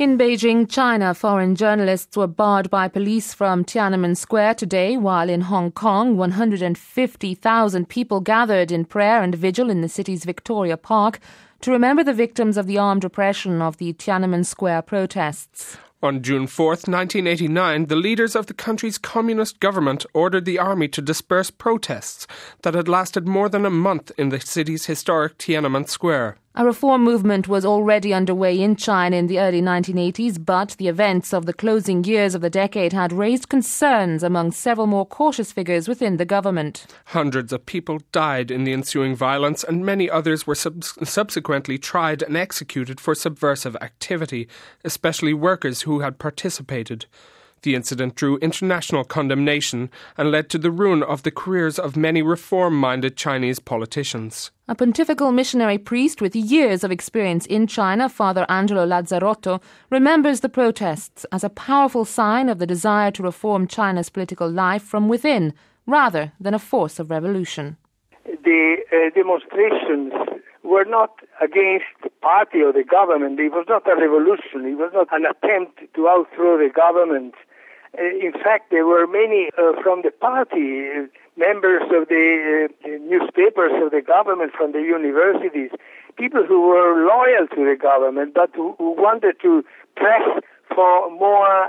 In Beijing, China, foreign journalists were barred by police from Tiananmen Square today, while in Hong Kong, 150,000 people gathered in prayer and vigil in the city's Victoria Park to remember the victims of the armed repression of the Tiananmen Square protests. On June 4th, 1989, the leaders of the country's communist government ordered the army to disperse protests that had lasted more than a month in the city's historic Tiananmen Square. A reform movement was already underway in China in the early 1980s, but the events of the closing years of the decade had raised concerns among several more cautious figures within the government. Hundreds of people died in the ensuing violence, and many others were subsequently tried and executed for subversive activity, especially workers who had participated. The incident drew international condemnation and led to the ruin of the careers of many reform-minded Chinese politicians. A pontifical missionary priest with years of experience in China, Father Angelo Lazzarotto, remembers the protests as a powerful sign of the desire to reform China's political life from within, rather than a force of revolution. The demonstrations were not against the party or the government. It was not a revolution. It was not an attempt to overthrow the government. In fact, there were many from the party, members of the newspapers of the government, from the universities, people who were loyal to the government, but who wanted to press for more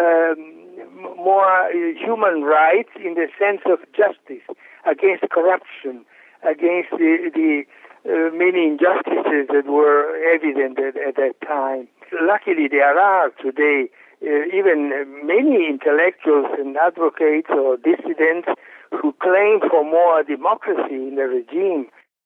human rights in the sense of justice, against corruption, against the many injustices that were evident at that time. Luckily, there are today even many intellectuals and advocates or dissidents who claim for more democracy in the regime.